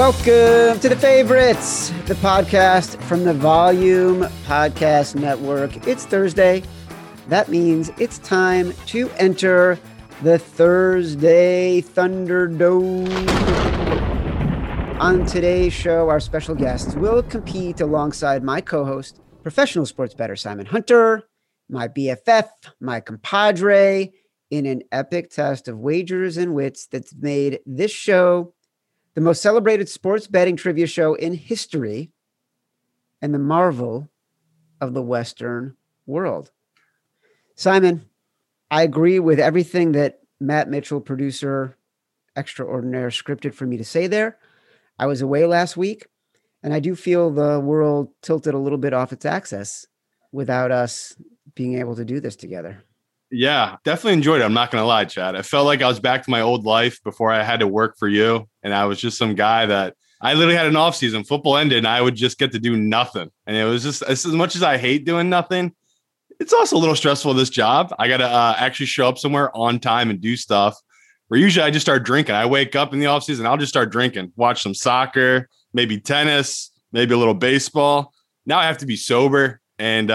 Welcome to The Favorites, the podcast from the Volume Podcast Network. It's Thursday. That means it's time to enter the Thursday Thunderdome. On today's show, our special guests will compete alongside my co-host, professional sports bettor Simon Hunter, my BFF, my compadre, in an epic test of wagers and wits that's made this show the most celebrated sports betting trivia show in history and the marvel of the Western world. Simon, I agree with everything that Matt Mitchell, producer extraordinaire, scripted for me to say there. I was away last week, and I do feel the world tilted a little bit off its axis without us being able to do this together. Yeah, definitely enjoyed it. I'm not going to lie, Chad. I felt like I was back to my old life before I had to work for you. And I was just some guy that I literally had an off season. Football ended and I would just get to do nothing. And it was just as much as I hate doing nothing, it's also a little stressful, this job. I got to actually show up somewhere on time and do stuff where usually I just start drinking. I wake up in the off season, I'll just start drinking, watch some soccer, maybe tennis, maybe a little baseball. Now I have to be sober. And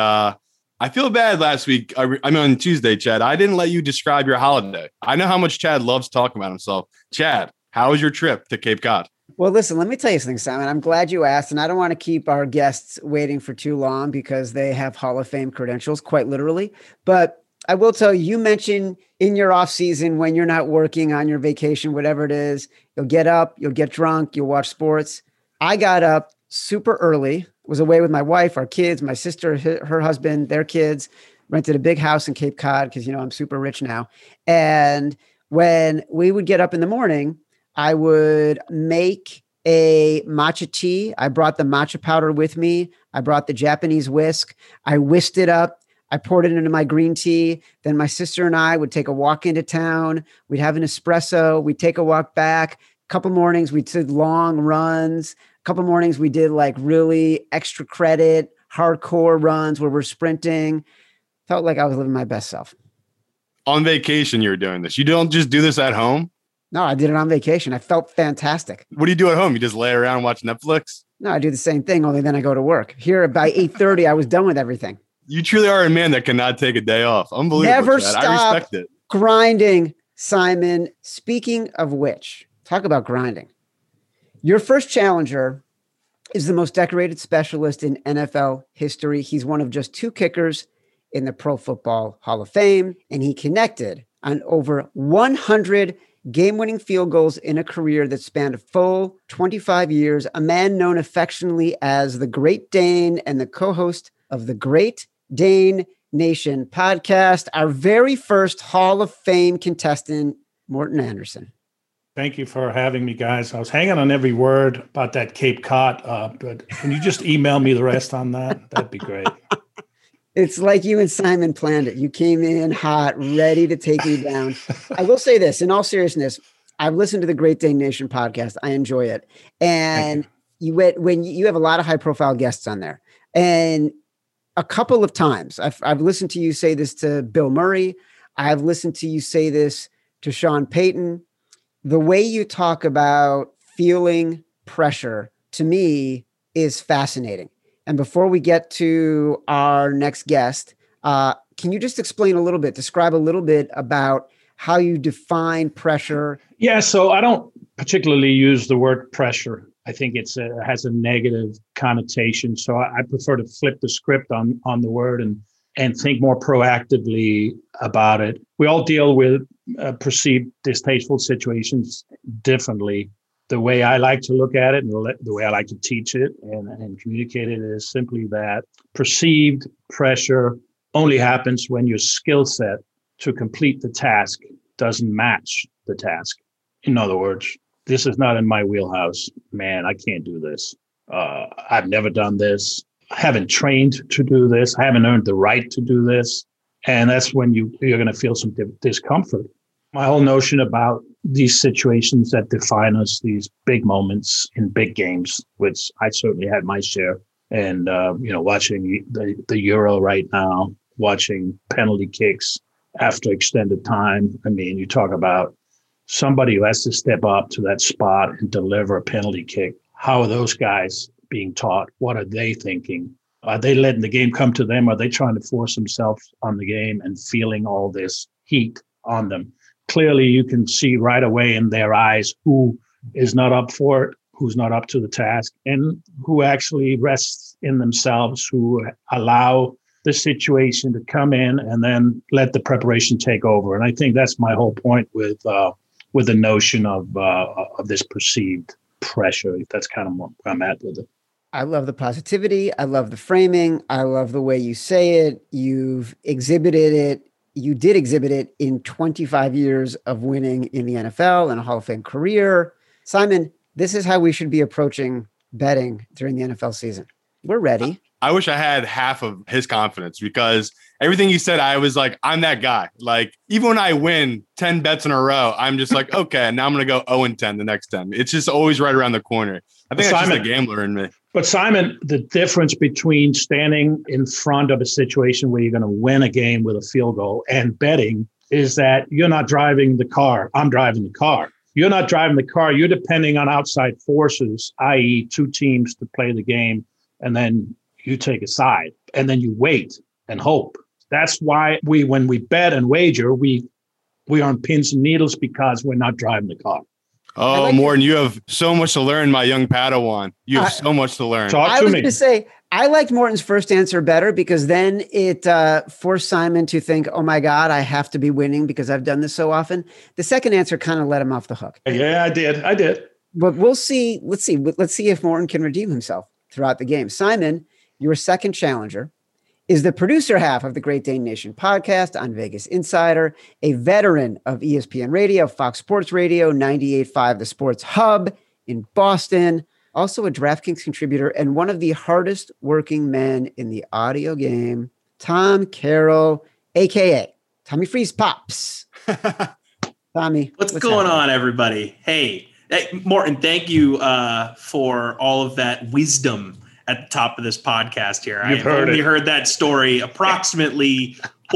I feel bad last week. I mean, on Tuesday, Chad, I didn't let you describe your holiday. I know how much Chad loves talking about himself. Chad, how was your trip to Cape Cod? Well, listen, let me tell you something, Simon. I'm glad you asked, and I don't want to keep our guests waiting for too long because they have Hall of Fame credentials, quite literally. But I will tell you, you mentioned in your off season when you're not working on your vacation, whatever it is, you'll get up, you'll get drunk, you'll watch sports. I got up super early, was away with my wife, our kids, my sister, her husband, their kids, rented a big house in Cape Cod because, you know, I'm super rich now. And when we would get up in the morning, I would make a matcha tea. I brought the matcha powder with me. I brought the Japanese whisk. I whisked it up. I poured it into my green tea. Then my sister and I would take a walk into town. We'd have an espresso. We'd take a walk back. A couple mornings, we did long runs. A couple mornings, we did like really extra credit, hardcore runs where we're sprinting. Felt like I was living my best self. On vacation, you were doing this. You don't just do this at home? No, I did it on vacation. I felt fantastic. What do you do at home? You just lay around and watch Netflix? No, I do the same thing, only then I go to work. Here by 8:30, I was done with everything. You truly are a man that cannot take a day off. Unbelievable, Never Chad. stop I respect it. grinding, Simon. Speaking of which, talk about grinding. Your first challenger is the most decorated specialist in NFL history. He's one of just two kickers in the Pro Football Hall of Fame, and he connected on over 100 game-winning field goals in a career that spanned a full 25 years, a man known affectionately as the Great Dane and the co-host of the Great Dane Nation podcast, our very first Hall of Fame contestant, Morten Andersen. Thank you for having me, guys. I was hanging on every word about that Cape Cod, but can you just email me the rest on that? That'd be great. It's like you and Simon planned it. You came in hot, ready to take me down. I will say this, in all seriousness, I've listened to the Great Dane Nation podcast. I enjoy it. And you have a lot of high-profile guests on there. And a couple of times, I've listened to you say this to Bill Murray. I've listened to you say this to Sean Payton. The way you talk about feeling pressure, to me, is fascinating. And before we get to our next guest, can you just explain a little bit, describe a little bit about how you define pressure? Yeah, so I don't particularly use the word pressure. I think it has a negative connotation. So I prefer to flip the script on the word and think more proactively about it. We all deal with perceived distasteful situations differently. The way I like to look at it and the way I like to teach it and communicate it is simply that perceived pressure only happens when your skill set to complete the task doesn't match the task. In other words, this is not in my wheelhouse. Man, I can't do this. I've never done this. I haven't trained to do this. I haven't earned the right to do this. And that's when you're going to feel some discomfort. My whole notion about these situations that define us, these big moments in big games, which I certainly had my share. And, watching the Euro right now, watching penalty kicks after extended time. I mean, you talk about somebody who has to step up to that spot and deliver a penalty kick. How are those guys being taught? What are they thinking? Are they letting the game come to them? Are they trying to force themselves on the game and feeling all this heat on them? Clearly, you can see right away in their eyes who is not up for it, who's not up to the task, and who actually rests in themselves, who allow the situation to come in and then let the preparation take over. And I think that's my whole point with the notion of this perceived pressure. That's kind of where I'm at with it. I love the positivity. I love the framing. I love the way you say it. You've exhibited it. You did exhibit it in 25 years of winning in the NFL and a Hall of Fame career. Simon, this is how we should be approaching betting during the NFL season. We're ready. I wish I had half of his confidence, because everything you said, I was like, I'm that guy. Like, even when I win 10 bets in a row, I'm just like, okay, now I'm going to go 0-10 the next 10. It's just always right around the corner. I think that's just a gambler in me. But Simon, the difference between standing in front of a situation where you're going to win a game with a field goal and betting is that you're not driving the car. I'm driving the car. You're not driving the car. You're depending on outside forces, i.e. two teams to play the game, and then you take a side, and then you wait and hope. That's why when we bet and wager, we are on pins and needles, because we're not driving the car. Oh, Morten, you have so much to learn, my young Padawan. You have so much to learn. I was going to say, I liked Morten's first answer better, because then it forced Simon to think, oh my God, I have to be winning because I've done this so often. The second answer kind of let him off the hook. Yeah, I did. But we'll see. Let's see if Morten can redeem himself throughout the game. Simon, your second challenger, is the producer half of the Great Dane Nation podcast on Vegas Insider, a veteran of ESPN Radio, Fox Sports Radio, 98.5 The Sports Hub in Boston, also a DraftKings contributor, and one of the hardest working men in the audio game, Tom Carroll, a.k.a. Tommy Freeze Pops. Tommy. What's going on, everybody? Hey, Morten, thank you for all of that wisdom at the top of this podcast here. I've only heard that story approximately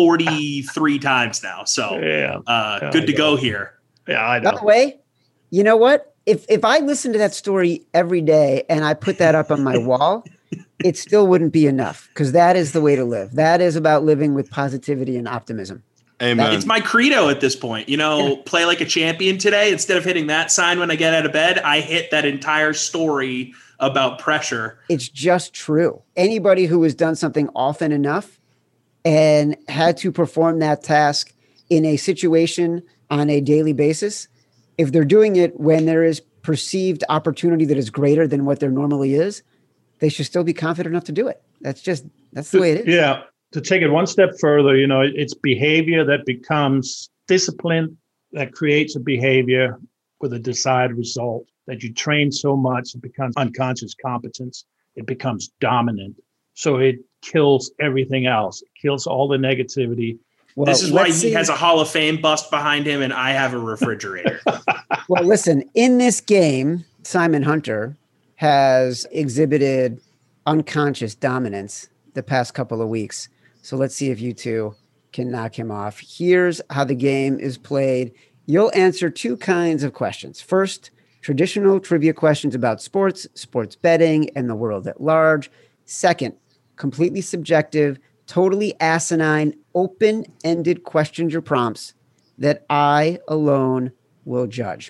43 times now. So good to go here. Yeah, I know. By the way, you know what? If I listened to that story every day and I put that up on my wall, it still wouldn't be enough, because that is the way to live. That is about living with positivity and optimism. Amen. It's my credo at this point. Play like a champion today. Instead of hitting that sign when I get out of bed, I hit that entire story about pressure. It's just true. Anybody who has done something often enough and had to perform that task in a situation on a daily basis, if they're doing it when there is perceived opportunity that is greater than what there normally is, they should still be confident enough to do it. That's the way it is. Yeah. To take it one step further, it's behavior that becomes discipline, that creates a behavior with a desired result, that you train so much, it becomes unconscious competence. It becomes dominant. So it kills everything else. It kills all the negativity. Well, this is why he has a Hall of Fame bust behind him and I have a refrigerator. Well, listen, in this game, Simon Hunter has exhibited unconscious dominance the past couple of weeks. So let's see if you two can knock him off. Here's how the game is played. You'll answer two kinds of questions. First, traditional trivia questions about sports, sports betting, and the world at large. Second, completely subjective, totally asinine, open-ended questions or prompts that I alone will judge.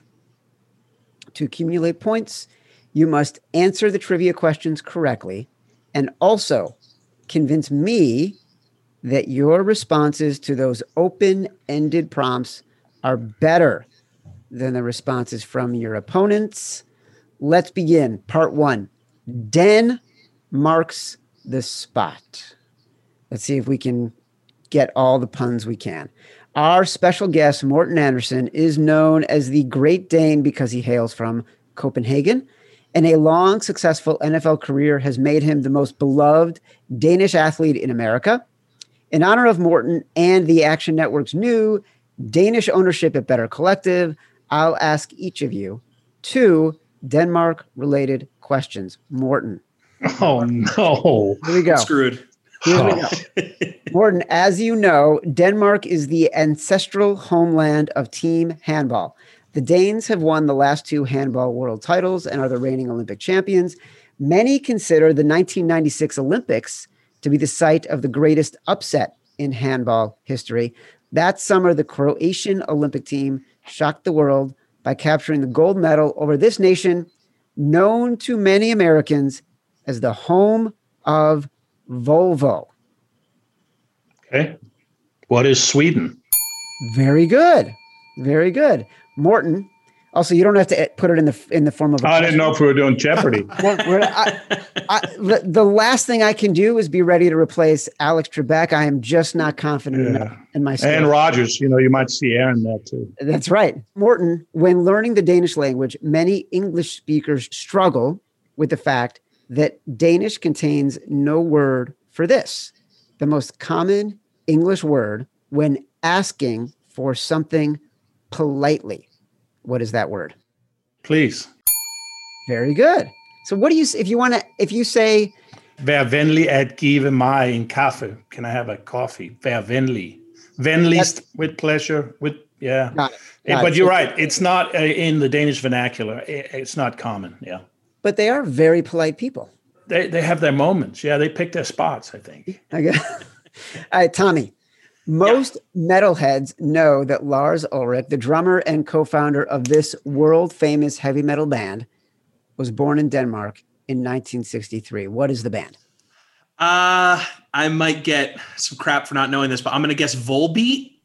To accumulate points, you must answer the trivia questions correctly and also convince me that your responses to those open-ended prompts are better than the responses from your opponents. Let's begin. Part one. Den marks the spot. Let's see if we can get all the puns we can. Our special guest, Morten Andersen, is known as the Great Dane because he hails from Copenhagen, and a long, successful NFL career has made him the most beloved Danish athlete in America. In honor of Morten and the Action Network's new Danish ownership at Better Collective, I'll ask each of you two Denmark-related questions. Morten. Oh, no. Here we go. I'm screwed. Here we go. Morten, as you know, Denmark is the ancestral homeland of team handball. The Danes have won the last 2 handball world titles and are the reigning Olympic champions. Many consider the 1996 Olympics to be the site of the greatest upset in handball history. That summer, the Croatian Olympic team shocked the world by capturing the gold medal over this nation, known to many Americans as the home of Volvo. Okay. What is Sweden? Very good. Very good. Morton. Also, you don't have to put it in the form of a I didn't know if we were doing Jeopardy. The last thing I can do is be ready to replace Alex Trebek. I am just not confident enough in my skills. And Rogers, you might see Aaron there too. That's right. Morton, when learning the Danish language, many English speakers struggle with the fact that Danish contains no word for this. The most common English word when asking for something politely. What is that word? Please. Very good. So what do you, if you say, Vær venlig at give mig en kaffe. Can I have a coffee? Vær venlig. Venligst, with pleasure, yeah. Got it. But you're right. It's not in the Danish vernacular. It's not common. Yeah. But they are very polite people. They have their moments. Yeah. They pick their spots, I think. Okay. All right, Tommy. Most metalheads know that Lars Ulrich, the drummer and co-founder of this world-famous heavy metal band, was born in Denmark in 1963. What is the band? I might get some crap for not knowing this, but I'm going to guess Volbeat.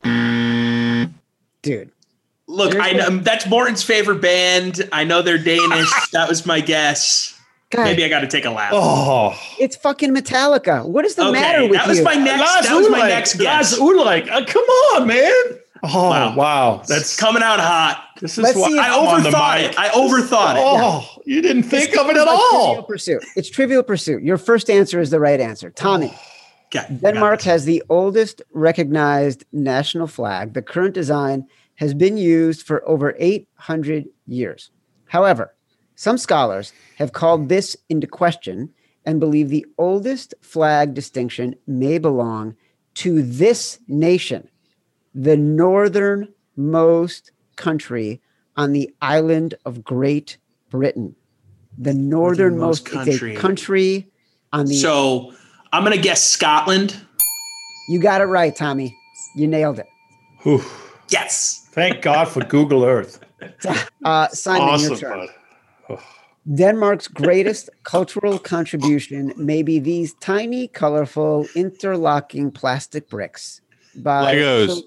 Dude. Look, I know that's Morton's favorite band. I know they're Danish. That was my guess. God. Maybe I got to take a laugh. Oh, it's fucking Metallica. What is the matter with you? That was my next guess. Lars Ulrich. Come on, man. Oh, wow. That's coming out hot. This is what I overthought it. I overthought it. Oh, you didn't think of it at all. Trivial Pursuit. It's Trivial Pursuit. Your first answer is the right answer. Tommy. Denmark has the oldest recognized national flag. The current design has been used for over 800 years. However, some scholars have called this into question and believe the oldest flag distinction may belong to this nation, the northernmost country on the island of Great Britain. The northernmost country on the... So I'm going to guess Scotland. You got it right, Tommy. You nailed it. Whew. Yes. Thank God for Google Earth. Simon, awesome, your turn. bud. Oh. Denmark's greatest cultural contribution may be these tiny, colorful, interlocking plastic bricks. Legos.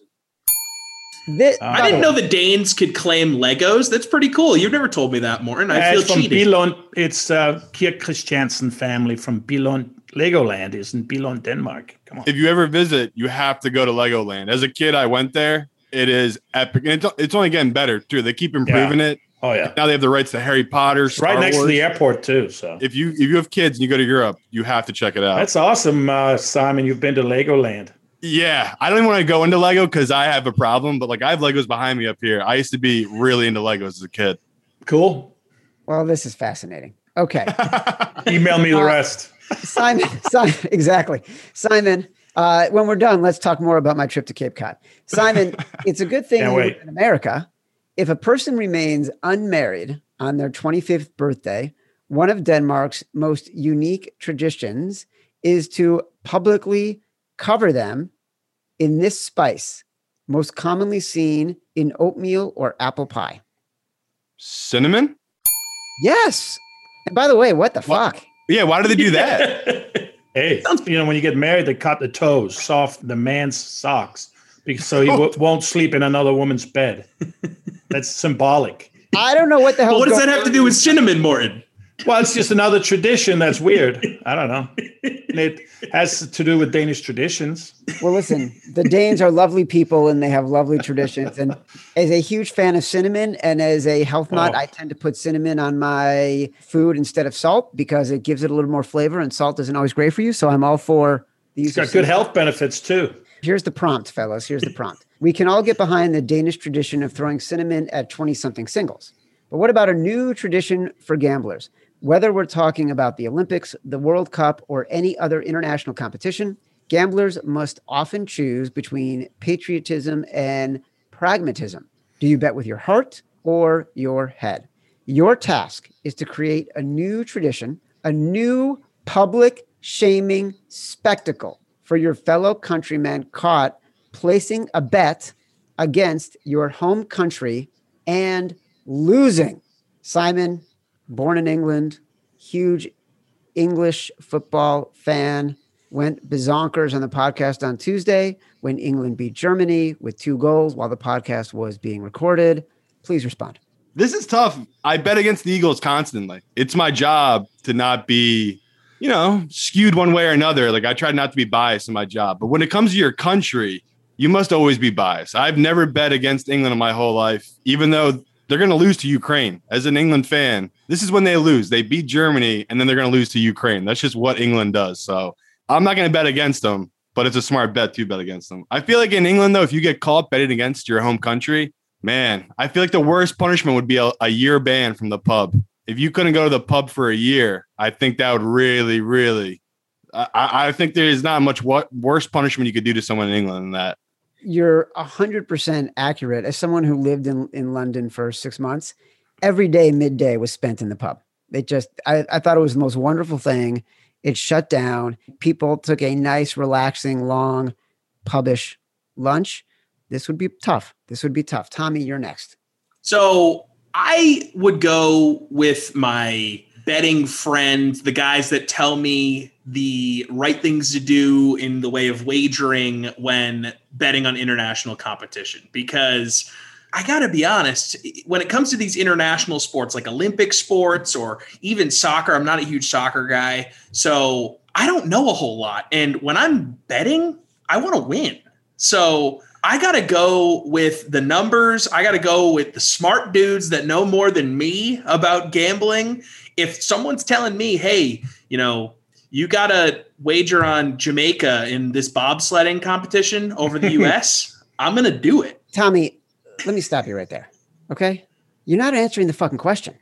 I didn't know the Danes could claim Legos. That's pretty cool. You've never told me that, Morten. I feel cheated. Billund, it's Kirk Christiansen family from Billund. Legoland is in Billund, Denmark. Come on. If you ever visit, you have to go to Legoland. As a kid, I went there. It is epic. And it's only getting better, too. They keep improving it. Oh, yeah. Now they have the rights to Harry Potter, Star right next Wars. to the airport, too. So if you have kids and you go to Europe, you have to check it out. That's awesome, Simon. You've been to Legoland. Yeah. I don't even want to go into Lego because I have a problem. But, I have Legos behind me up here. I used to be really into Legos as a kid. Cool. Well, this is fascinating. Okay. Email me the rest. Simon, exactly. Simon, when we're done, let's talk more about my trip to Cape Cod. Simon, it's a good thing in America. If a person remains unmarried on their 25th birthday, one of Denmark's most unique traditions is to publicly cover them in this spice, most commonly seen in oatmeal or apple pie. Cinnamon? Yes. And by the way, what the fuck? Yeah, why do they do that? Hey, when you get married, they cut the toes, soft the man's socks, so he won't sleep in another woman's bed. That's symbolic. I don't know what the hell. What does that have to do with cinnamon, Morten? Well, it's just another tradition that's weird. I don't know. And it has to do with Danish traditions. Well, listen, the Danes are lovely people and they have lovely traditions. And as a huge fan of cinnamon and as a health nut, I tend to put cinnamon on my food instead of salt because it gives it a little more flavor and salt isn't always great for you. So I'm all for the use of cinnamon. It's got good health benefits too. Here's the prompt, fellas. Here's the prompt. We can all get behind the Danish tradition of throwing cinnamon at 20-something singles. But what about a new tradition for gamblers? Whether we're talking about the Olympics, the World Cup, or any other international competition, gamblers must often choose between patriotism and pragmatism. Do you bet with your heart or your head. Your task is to create a new tradition, a new public shaming spectacle for your fellow countrymen caught placing a bet against your home country and losing. Simon, born in England, huge English football fan, went bazonkers on the podcast on Tuesday when England beat Germany with 2 goals while the podcast was being recorded. Please respond. This is tough. I bet against the Eagles constantly. It's my job to not be, skewed one way or another. Like I try not to be biased in my job. But when it comes to your country, you must always be biased. I've never bet against England in my whole life, even though they're going to lose to Ukraine. As an England fan, this is when they lose. They beat Germany, and then they're going to lose to Ukraine. That's just what England does. So I'm not going to bet against them, but it's a smart bet to bet against them. I feel like in England, though, if you get caught betting against your home country, man, I feel like the worst punishment would be a year ban from the pub. If you couldn't go to the pub for a year, I think that would really, really, I think there is not much worse punishment you could do to someone in England than that. You're 100% accurate. As someone who lived in London for 6 months, every day, midday was spent in the pub. I thought it was the most wonderful thing. It shut down. People took a nice, relaxing, long, pubish lunch. This would be tough. Tommy, you're next. So I would go with my betting friends, the guys that tell me the right things to do in the way of wagering when betting on international competition. Because I got to be honest, when it comes to these international sports, like Olympic sports or even soccer, I'm not a huge soccer guy. So I don't know a whole lot. And when I'm betting, I want to win. So I got to go with the numbers. I got to go with the smart dudes that know more than me about gambling. If someone's telling me, hey, you got to wager on Jamaica in this bobsledding competition over the U.S., I'm going to do it. Tommy, let me stop you right there. Okay? You're not answering the fucking question.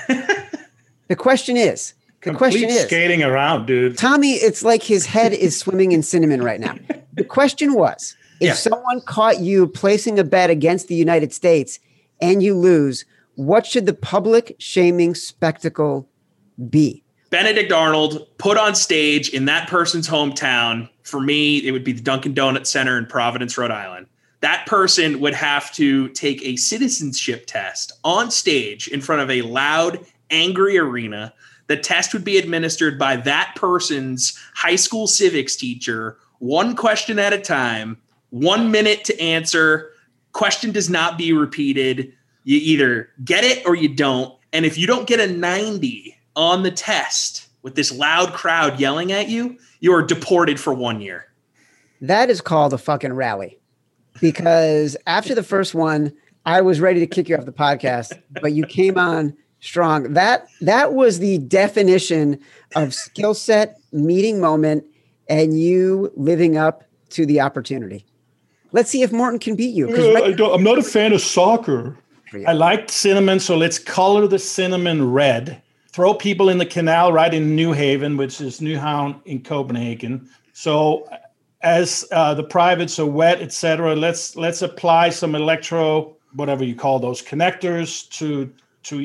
The question is skating around, dude. Tommy, it's like his head is swimming in cinnamon right now. The question was, if someone caught you placing a bet against the United States and you lose, what should the public shaming spectacle be? Benedict Arnold put on stage in that person's hometown. For me, it would be the Dunkin' Donuts Center in Providence, Rhode Island. That person would have to take a citizenship test on stage in front of a loud, angry arena. The test would be administered by that person's high school civics teacher, one question at a time, 1 minute to answer. Question does not be repeated. You either get it or you don't. And if you don't get a 90 on the test with this loud crowd yelling at you, you're deported for 1 year. That is called a fucking rally. Because after the first one, I was ready to kick you off the podcast, but you came on strong. That was the definition of skill set, meeting moment, and you living up to the opportunity. Let's see if Morton can beat you. I'm not a fan of soccer. I like cinnamon, so let's color the cinnamon red. Throw people in the canal right in New Haven, which is Nyhavn in Copenhagen. So as the privates are wet, etc., let's apply some whatever you call those, connectors to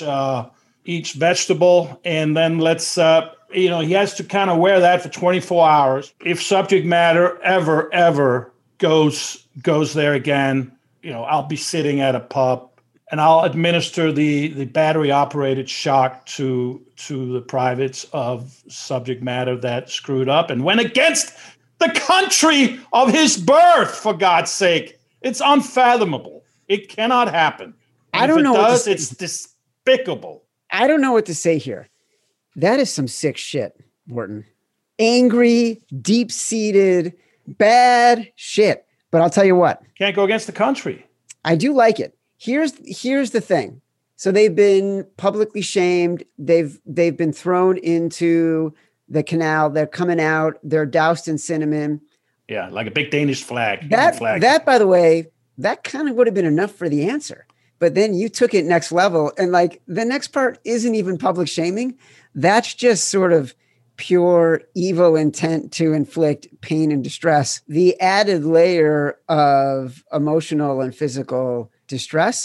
each vegetable, and then let's he has to kind of wear that for 24 hours. If subject matter ever goes there again, I'll be sitting at a pub and I'll administer the battery operated shock to the privates of subject matter that screwed up and went against the country of his birth, for God's sake. It's unfathomable. It cannot happen. I don't know. It's despicable. I don't know what to say here. That is some sick shit, Morton. Angry, deep-seated, bad shit. But I'll tell you what. Can't go against the country. I do like it. Here's the thing. So they've been publicly shamed. They've been thrown into the canal. They're coming out. They're doused in cinnamon. Yeah, like a big Danish flag. That, by the way, that kind of would have been enough for the answer. But then you took it next level. And like the next part isn't even public shaming. That's just sort of pure evil intent to inflict pain and distress. The added layer of emotional and physical distress,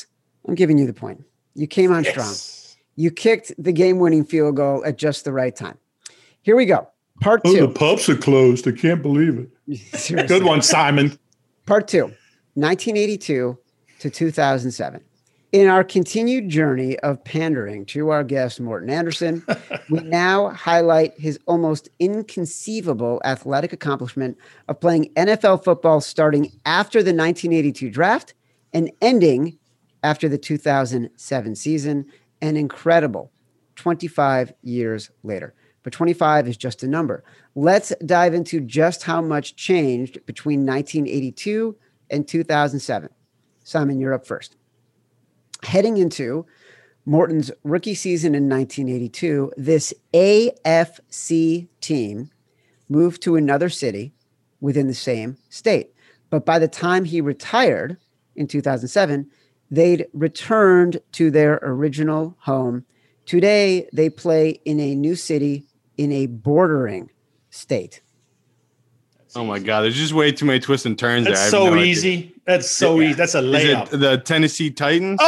I'm giving you the point. You came on strong. You kicked the game-winning field goal at just the right time. Here we go. Part 2. The pubs are closed. I can't believe it. Good one, Simon. Part 2, 1982 to 2007. In our continued journey of pandering to our guest, Morten Andersen, we now highlight his almost inconceivable athletic accomplishment of playing NFL football starting after the 1982 draft and ending after the 2007 season, an incredible 25 years later. But 25 is just a number. Let's dive into just how much changed between 1982 and 2007. Simon, you're up first. Heading into Morten's rookie season in 1982, this AFC team moved to another city within the same state. But by the time he retired in 2007, they'd returned to their original home. Today, they play in a new city in a bordering state. Oh my God, there's just way too many twists and turns there. That's so easy. That's so easy. That's a layup. Is it the Tennessee Titans?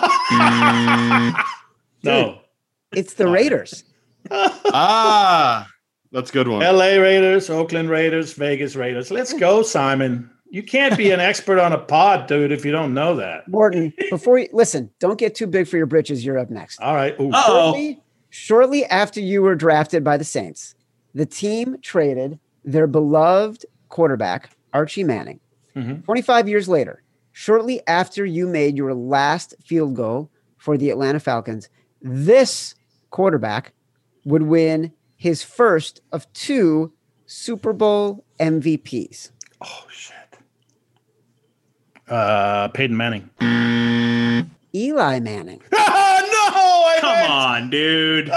No. It's the Raiders. That's a good one. LA Raiders, Oakland Raiders, Vegas Raiders. Let's go, Simon. You can't be an expert on a pod, dude, if you don't know that. Morten, before you listen, don't get too big for your britches. You're up next. All right. Shortly after you were drafted by the Saints, the team traded their beloved quarterback, Archie Manning. 25 years later, shortly after you made your last field goal for the Atlanta Falcons, this quarterback would win his first of 2 Super Bowl MVPs. Oh, shit. Peyton Manning. Eli Manning. Come on, dude.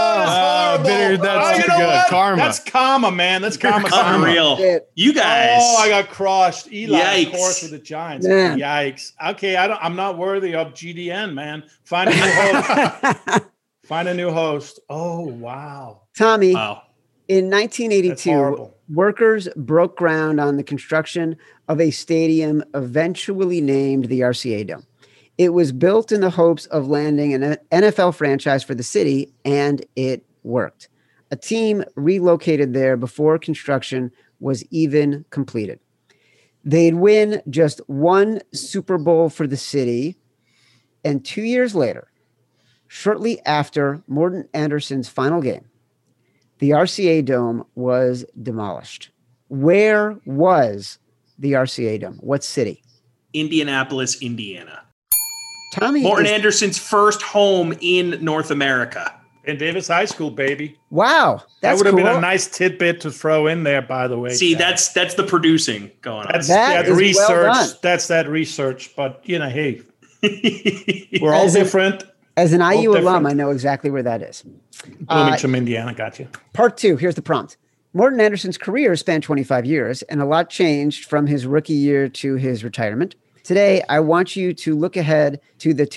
That's too good. Karma. That's karma, man. That's karma. Unreal. You guys. Oh, I got crushed. Eli, Yikes. of course, with the Giants. Man. Yikes. Okay, I'm not worthy of GDN, man. Find a new host. Find a new host. Oh, wow. Tommy. Wow. In 1982, workers broke ground on the construction of a stadium eventually named the RCA Dome. It was built in the hopes of landing an NFL franchise for the city, and it worked. A team relocated there before construction was even completed. They'd win just 1 Super Bowl for the city, and 2 years later, shortly after Morten Andersen's final game, the RCA Dome was demolished. Where was the RCA Dome? What city? Indianapolis, Indiana. Tommy Morten Andersen's first home in North America. In Davis High School, baby. Wow. That would have been a nice tidbit to throw in there, by the way. See, that's the producing going on. That's that research. Well, that's that research. But, hey, we're all different. As an IU alum, I know exactly where that is. Bloomington, Indiana. Got you. Part 2. Here's the prompt. Morten Andersen's career spanned 25 years, and a lot changed from his rookie year to his retirement. Today, I want you to look ahead to the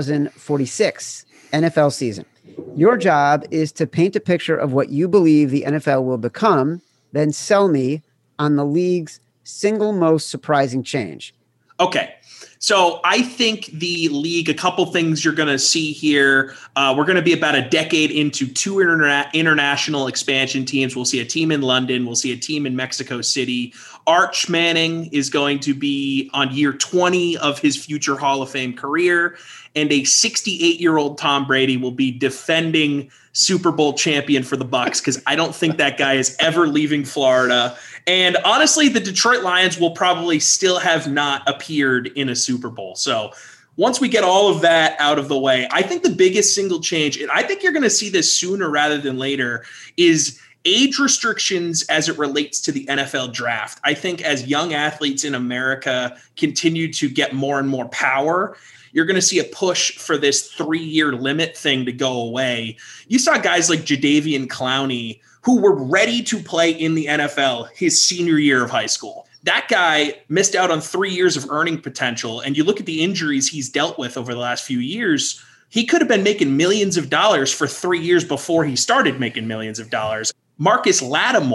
2046 NFL season. Your job is to paint a picture of what you believe the NFL will become, then sell me on the league's single most surprising change. Okay. So I think the league, a couple things you're going to see here. We're going to be about a decade into 2 international expansion teams. We'll see a team in London. We'll see a team in Mexico City. Arch Manning is going to be on year 20 of his future Hall of Fame career. And a 68-year-old Tom Brady will be defending Super Bowl champion for the Bucs, because I don't think that guy is ever leaving Florida. And honestly, the Detroit Lions will probably still have not appeared in a Super Bowl. So once we get all of that out of the way, I think the biggest single change, and I think you're going to see this sooner rather than later, is age restrictions as it relates to the NFL draft. I think as young athletes in America continue to get more and more power, you're going to see a push for this 3-year limit thing to go away. You saw guys like Jadeveon Clowney who were ready to play in the NFL his senior year of high school. That guy missed out on 3 years of earning potential. And you look at the injuries he's dealt with over the last few years, he could have been making millions of dollars for 3 years before he started making millions of dollars. Marcus Lattimore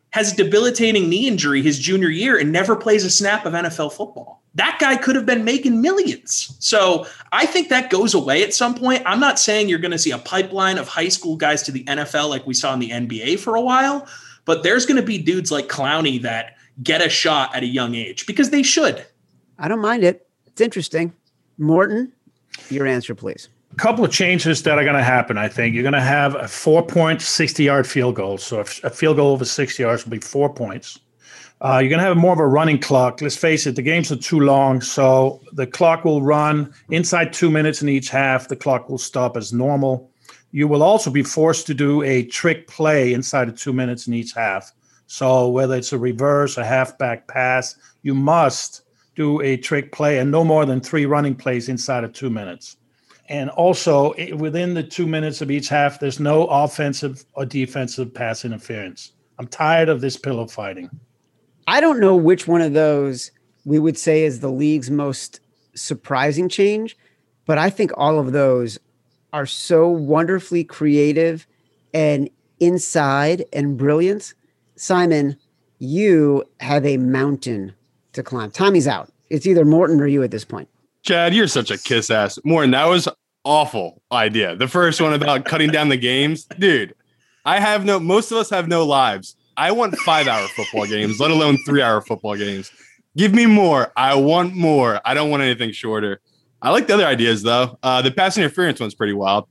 has a debilitating knee injury his junior year and never plays a snap of NFL football. That guy could have been making millions. So I think that goes away at some point. I'm not saying you're going to see a pipeline of high school guys to the NFL like we saw in the NBA for a while, but there's going to be dudes like Clowney that get a shot at a young age because they should. I don't mind it. It's interesting. Morton, your answer, please. A couple of changes that are going to happen, I think. You're going to have a 4-point, 60-yard field goal. So a field goal over 6 yards will be 4 points. You're going to have more of a running clock. Let's face it, the games are too long, so the clock will run inside 2 minutes in each half. The clock will stop as normal. You will also be forced to do a trick play inside of 2 minutes in each half. So whether it's a reverse, a halfback pass, you must do a trick play and no more than 3 running plays inside of 2 minutes. And also, within the 2 minutes of each half, there's no offensive or defensive pass interference. I'm tired of this pillow fighting. I don't know which one of those we would say is the league's most surprising change, but I think all of those are so wonderfully creative and inside and brilliant. Simon, you have a mountain to climb. Tommy's out. It's either Morton or you at this point. Chad, you're such a kiss ass. Morton, that was awful idea. The first one about cutting down the games. Dude, most of us have no lives. I want 5-hour football games, let alone 3-hour football games. Give me more. I want more. I don't want anything shorter. I like the other ideas, though. The pass interference one's pretty wild.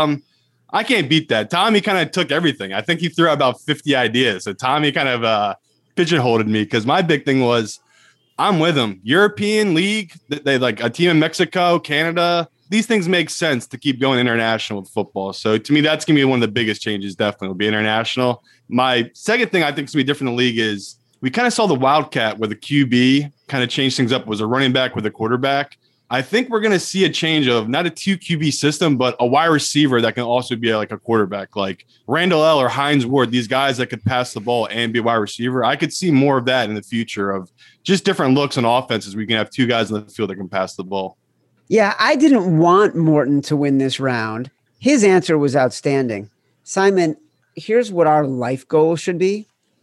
I can't beat that. Tommy kind of took everything. I think he threw out about 50 ideas. So Tommy kind of pigeonholed me because my big thing was I'm with him. European League, they like a team in Mexico, Canada. These things make sense to keep going international with football. So to me, that's going to be one of the biggest changes, definitely, will be international. My second thing I think is going to be different in the league is we kind of saw the Wildcat where the QB kind of changed things up, was a running back with a quarterback. I think we're going to see a change of not a 2 QB system, but a wide receiver that can also be like a quarterback, like Randall L. or Hines Ward, these guys that could pass the ball and be a wide receiver. I could see more of that in the future of just different looks on offenses. We can have 2 guys in the field that can pass the ball. Yeah, I didn't want Morton to win this round. His answer was outstanding. Simon, here's what our life goal should be.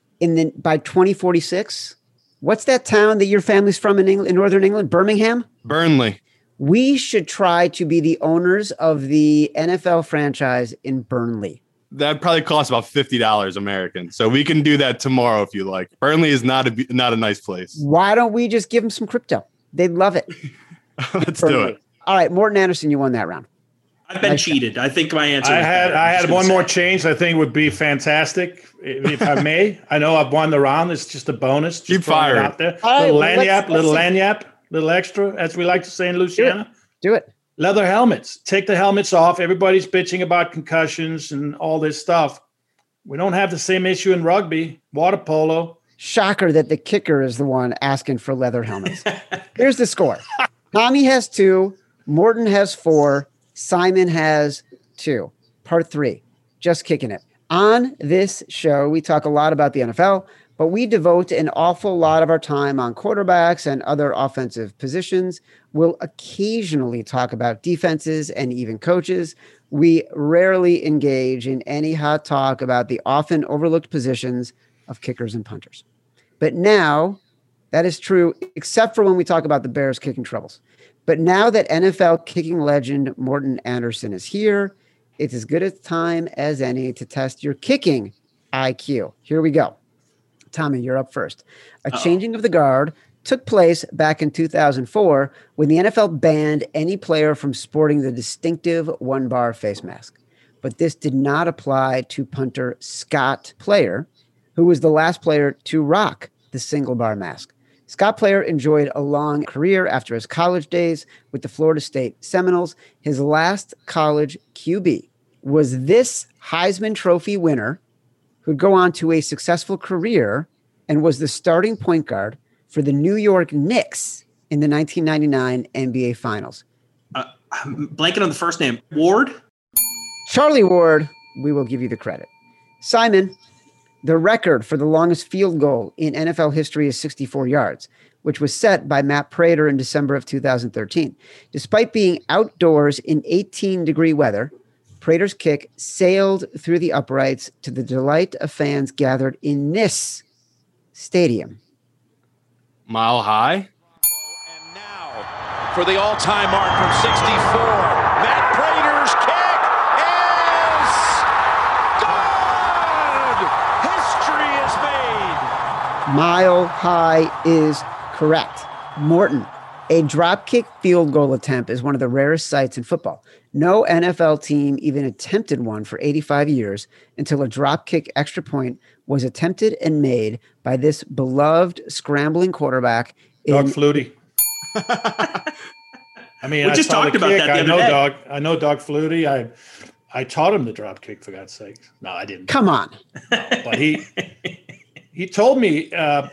By 2046, what's that town that your family's from in England, in Northern England? Birmingham? Burnley. We should try to be the owners of the NFL franchise in Burnley. That probably costs about $50 American. So we can do that tomorrow if you like. Burnley is not a nice place. Why don't we just give them some crypto? They'd love it. Let's do it. All right, Morton Anderson, you won that round. I've been cheated. I think my answer. I had one more change. I think would be fantastic, if I may. I know I've won the round. It's just a bonus. Just keep firing out there. Little lanyap, little extra, as we like to say in Louisiana. Do it. Leather helmets. Take the helmets off. Everybody's bitching about concussions and all this stuff. We don't have the same issue in rugby, water polo. Shocker that the kicker is the one asking for leather helmets. Here's the score. Tommy has 2, Morton has 4, Simon has 2. Part 3, just kicking it. On this show, we talk a lot about the NFL, but we devote an awful lot of our time on quarterbacks and other offensive positions. We'll occasionally talk about defenses and even coaches. We rarely engage in any hot talk about the often overlooked positions of kickers and punters. But now, that is true, except for when we talk about the Bears kicking troubles. But now that NFL kicking legend Morton Anderson is here, it's as good a time as any to test your kicking IQ. Here we go. Tommy, you're up first. A changing of the guard took place back in 2004 when the NFL banned any player from sporting the distinctive 1-bar face mask. But this did not apply to punter Scott Player, who was the last player to rock the single-bar mask. Scott Player enjoyed a long career after his college days with the Florida State Seminoles. His last college QB was this Heisman Trophy winner who'd go on to a successful career and was the starting point guard for the New York Knicks in the 1999 NBA Finals. I'm blanking on the first name. Ward? Charlie Ward, we will give you the credit. Simon, the record for the longest field goal in NFL history is 64 yards, which was set by Matt Prater in December of 2013. Despite being outdoors in 18-degree weather, Prater's kick sailed through the uprights to the delight of fans gathered in this Stadium? Mile High. And now for the all-time mark from 64, Matt Prater's kick is good. History is made. Mile High is correct. Morton, a dropkick field goal attempt is one of the rarest sights in football. No NFL team even attempted one for 85 years until a dropkick extra point was attempted and made by this beloved scrambling quarterback. Doug Flutie. I mean, we just talked about that the other day. I know Doug Flutie. I taught him the drop kick, for God's sake. No, I didn't. Come on. But he told me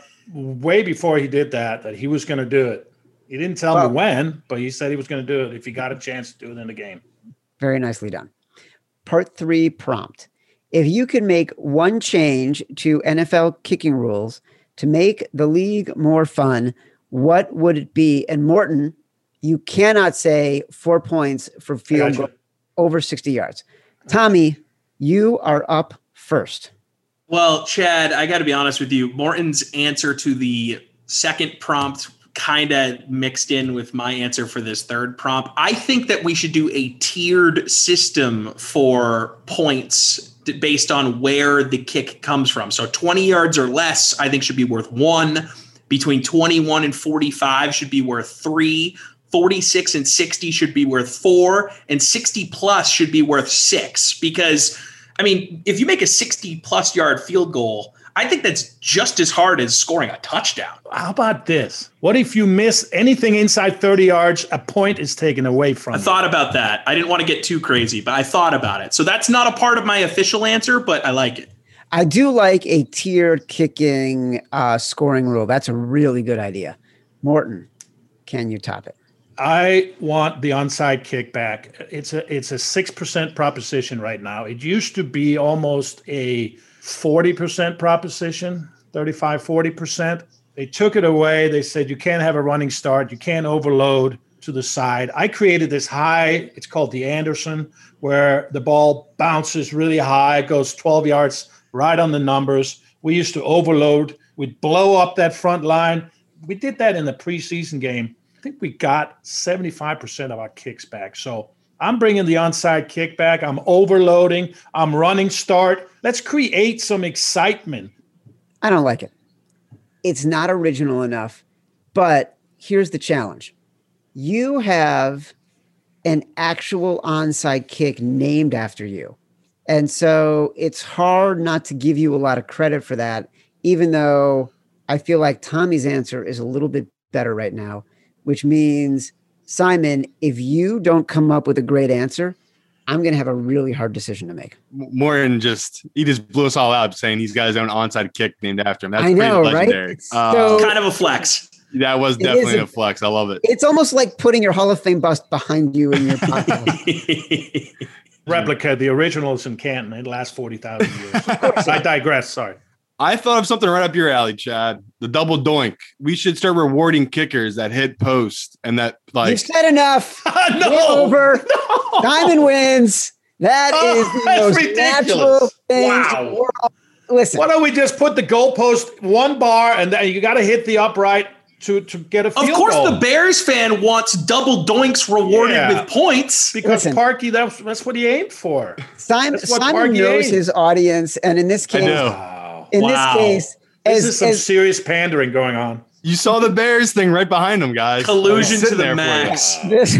way before he did that he was going to do it. He didn't tell me when, but he said he was going to do it if he got a chance to do it in the game. Very nicely done. Part 3 prompt. If you could make one change to NFL kicking rules to make the league more fun, what would it be? And Morton, you cannot say 4 points for field goal over 60 yards. Tommy, you are up first. Well, Chad, I got to be honest with you. Morton's answer to the second prompt kind of mixed in with my answer for this third prompt. I think that we should do a tiered system for points based on where the kick comes from. So 20 yards or less, I think, should be worth 1. Between 21 and 45 should be worth 3. 46 and 60 should be worth 4. And 60 plus should be worth 6. Because, I mean, if you make a 60 plus yard field goal, I think that's just as hard as scoring a touchdown. How about this? What if you miss anything inside 30 yards, a point is taken away from you? I thought about that. I didn't want to get too crazy, but I thought about it. So that's not a part of my official answer, but I like it. I do like a tiered kicking scoring rule. That's a really good idea. Morton, can you top it? I want the onside kick back. It's a 6% proposition right now. It used to be almost a 40% proposition, 35, 40%. They took it away. They said you can't have a running start. You can't overload to the side. I created this high, it's called the Anderson, where the ball bounces really high, goes 12 yards right on the numbers. We used to overload. We'd blow up that front line. We did that in the preseason game. I think we got 75% of our kicks back. So I'm bringing the onside kick back. I'm overloading. I'm running start. Let's create some excitement. I don't like it. It's not original enough, but here's the challenge. You have an actual onside kick named after you. And so it's hard not to give you a lot of credit for that, even though I feel like Tommy's answer is a little bit better right now, which means, Simon, if you don't come up with a great answer, I'm going to have a really hard decision to make. Morton he just blew us all out saying he's got his own onside kick named after him. That's I know, pretty legendary. Right? So, kind of a flex. That was definitely a flex. I love it. It's almost like putting your Hall of Fame bust behind you in your podcast. Replica, the original is in Canton. It lasts 40,000 years. I digress. Sorry. I thought of something right up your alley, Chad. The double doink. We should start rewarding kickers that hit post and that You've said enough. No, over. No. Diamond wins. That is the most ridiculous. Natural thing in the world. Listen. Why don't we just put the goalpost one bar and then you got to hit the upright to get a field goal? Of course, the Bears fan wants double doinks rewarded with points. Because Parkey, that's what he aimed for. Simon knows his audience, and in this case, this is some serious pandering going on. You saw the Bears thing right behind them, guys. Collusion to the max. This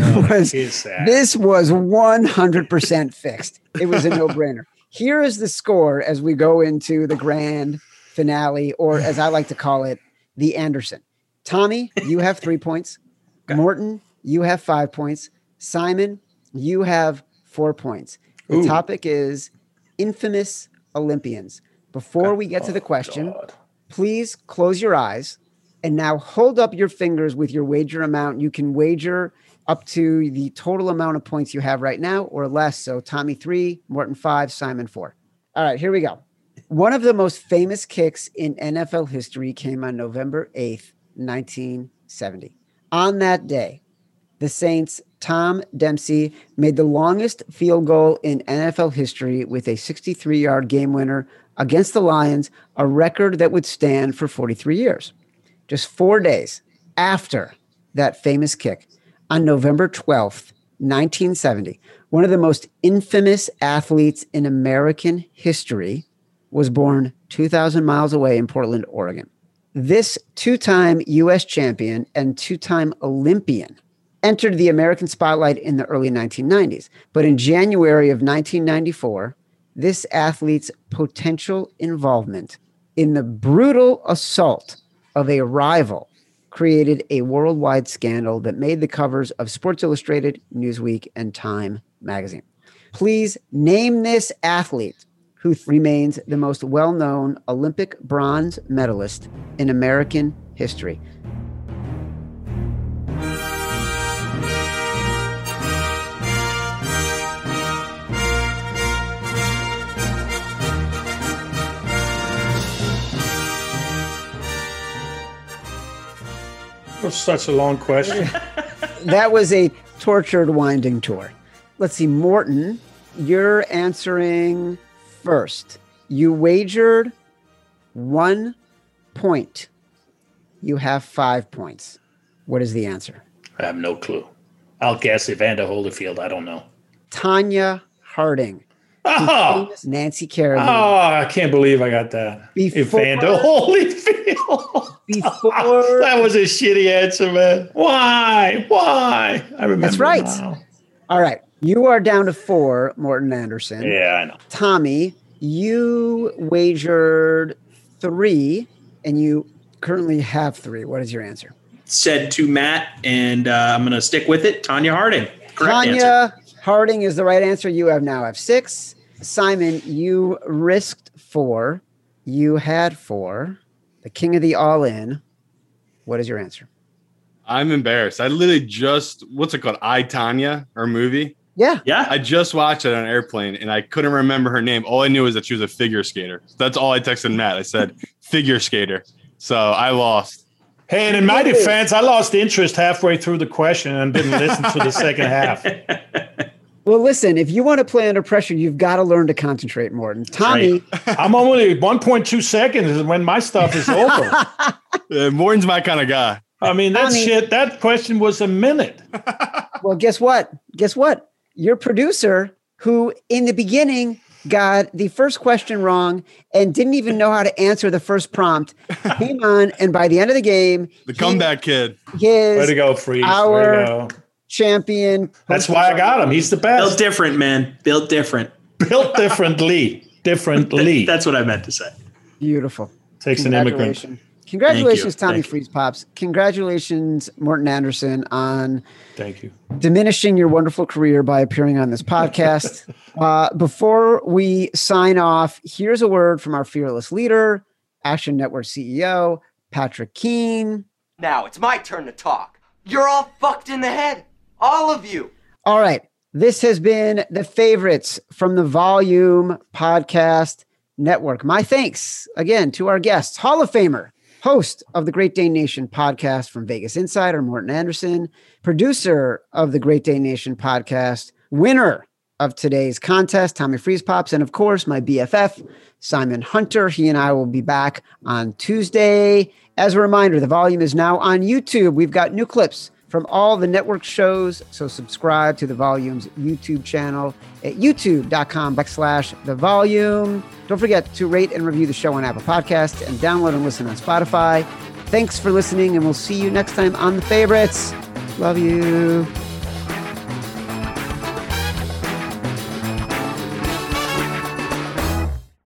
was 100% fixed. It was a no-brainer. Here is the score as we go into the grand finale, or as I like to call it, the Anderson. Tommy, you have 3 points. Okay. Morton, you have 5 points. Simon, you have 4 points. The topic is infamous Olympians. Before we get to the question, please close your eyes and now hold up your fingers with your wager amount. You can wager up to the total amount of points you have right now or less. So Tommy 3, Morton 5, Simon 4. All right, here we go. One of the most famous kicks in NFL history came on November 8th, 1970. On that day, the Saints Tom Dempsey made the longest field goal in NFL history with a 63-yard game winner against the Lions, a record that would stand for 43 years. Just 4 days after that famous kick, on November 12th, 1970, one of the most infamous athletes in American history was born 2,000 miles away in Portland, Oregon. This two-time U.S. champion and two-time Olympian entered the American spotlight in the early 1990s. But in January of 1994, this athlete's potential involvement in the brutal assault of a rival created a worldwide scandal that made the covers of Sports Illustrated, Newsweek, and Time magazine. Please name this athlete who remains the most well-known Olympic bronze medalist in American history. That was such a long question. That was a tortured winding tour. Let's see, Morton, you're answering first. You wagered 1 point. You have 5 points. What is the answer? I have no clue. I'll guess Evander Holyfield. I don't know. Tanya Harding. Oh, Nancy Kerrigan. Oh, I can't believe I got that. Evander Holyfield. Before that was a shitty answer, man. Why? I remember. That's right. Now. All right. You are down to 4, Morton Anderson. Yeah, I know. Tommy, you wagered 3, and you currently have 3. What is your answer? Said to Matt, and I'm going to stick with it. Tanya Harding. Correct Tanya answer. Harding is the right answer. You have 6. Simon, you risked 4. You had 4. The king of the all-in. What is your answer? I'm embarrassed. I literally just, what's it called? I, Tanya, or movie? Yeah. I just watched it on an airplane, and I couldn't remember her name. All I knew was that she was a figure skater. That's all I texted Matt. I said, figure skater. So I lost. Hey, and in my defense, I lost interest halfway through the question and didn't listen to the second half. Well, listen, if you want to play under pressure, you've got to learn to concentrate, Morton. Tommy. Right. I'm only 1.2 seconds when my stuff is over. Morton's my kind of guy. I mean, that question was a minute. Well, guess what? Your producer, who in the beginning got the first question wrong and didn't even know how to answer the first prompt, came on, and by the end of the game, the comeback kid. Way to go, Freeze. Way to go. Champion. That's why I got him. He's the best. Built different, man. Built different. Built differently. That's what I meant to say. Beautiful. Takes an immigrant. Congratulations, Tommy Freeze Pops. Congratulations, Morton Anderson, on diminishing your wonderful career by appearing on this podcast. Before we sign off, here's a word from our fearless leader, Action Network CEO, Patrick Keane. Now it's my turn to talk. You're all fucked in the head. All of you. All right. This has been The Favorites from the Volume Podcast Network. My thanks again to our guests, Hall of Famer, host of the Great Dane Nation podcast from Vegas Insider, Morton Anderson, producer of the Great Dane Nation podcast, winner of today's contest, Tommy Freeze Pops, and of course, my BFF, Simon Hunter. He and I will be back on Tuesday. As a reminder, The Volume is now on YouTube. We've got new clips from all the network shows, so subscribe to The Volume's YouTube channel at youtube.com/The Volume. Don't forget to rate and review the show on Apple Podcasts and download and listen on Spotify. Thanks for listening, and we'll see you next time on The Favorites. Love you.